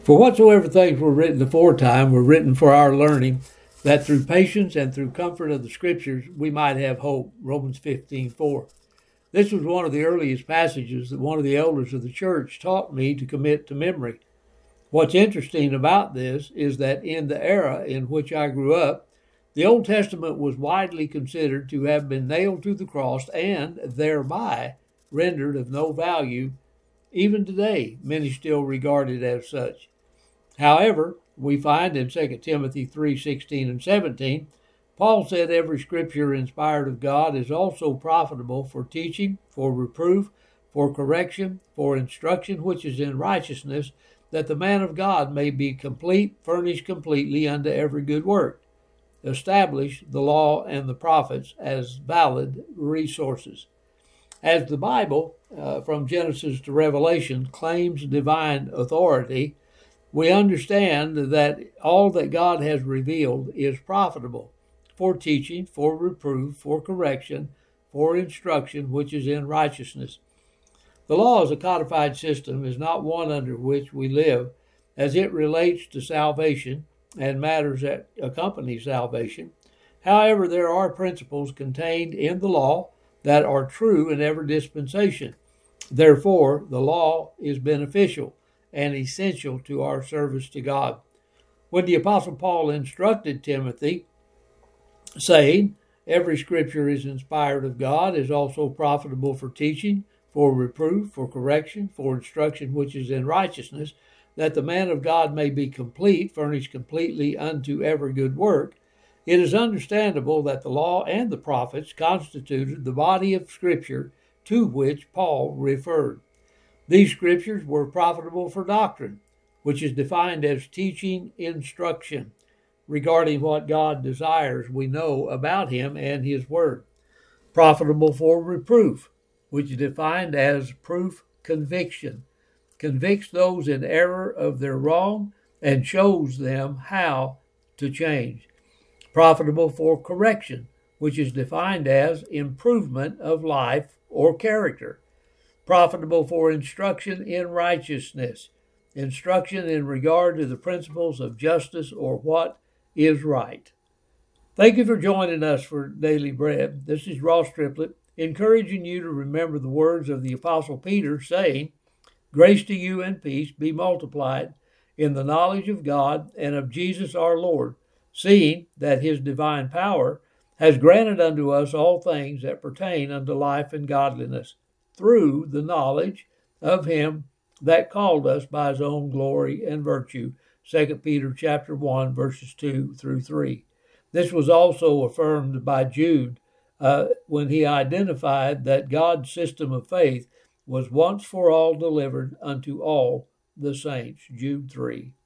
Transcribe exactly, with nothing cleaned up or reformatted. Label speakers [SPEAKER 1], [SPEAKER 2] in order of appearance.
[SPEAKER 1] For whatsoever things were written aforetime were written for our learning, that through patience and through comfort of the Scriptures we might have hope. Romans fifteen four. This was one of the earliest passages that one of the elders of the church taught me to commit to memory. What's interesting about this is that in the era in which I grew up, the Old Testament was widely considered to have been nailed to the cross and thereby rendered of no value. Even today, many still regard it as such. However, we find in Second Timothy three sixteen and seventeen, Paul said every scripture inspired of God is also profitable for teaching, for reproof, for correction, for instruction which is in righteousness, that the man of God may be complete, furnished completely unto every good work. Establish the law and the prophets as valid resources. As the Bible, uh, from Genesis to Revelation, claims divine authority, we understand that all that God has revealed is profitable for teaching, for reproof, for correction, for instruction, which is in righteousness. The law as a codified system is not one under which we live, as it relates to salvation and matters that accompany salvation. However, there are principles contained in the law that are true in every dispensation. Therefore, the law is beneficial and essential to our service to God. When the Apostle Paul instructed Timothy, saying, every scripture is inspired of God, is also profitable for teaching, for reproof, for correction, for instruction which is in righteousness, that the man of God may be complete, furnished completely unto every good work, it is understandable that the law and the prophets constituted the body of Scripture to which Paul referred. These scriptures were profitable for doctrine, which is defined as teaching instruction regarding what God desires we know about him and his word. Profitable for reproof, which is defined as proof conviction, convicts those in error of their wrong and shows them how to change. Profitable for correction, which is defined as improvement of life or character. Profitable for instruction in righteousness, instruction in regard to the principles of justice or what is right. Thank you for joining us for Daily Bread. This is Ross Triplett, encouraging you to remember the words of the Apostle Peter, saying, grace to you and peace be multiplied in the knowledge of God and of Jesus our Lord, seeing that his divine power has granted unto us all things that pertain unto life and godliness, through the knowledge of him that called us by his own glory and virtue. Second Peter chapter one, verses two through three. This was also affirmed by Jude uh, when he identified that God's system of faith was once for all delivered unto all the saints. Jude three.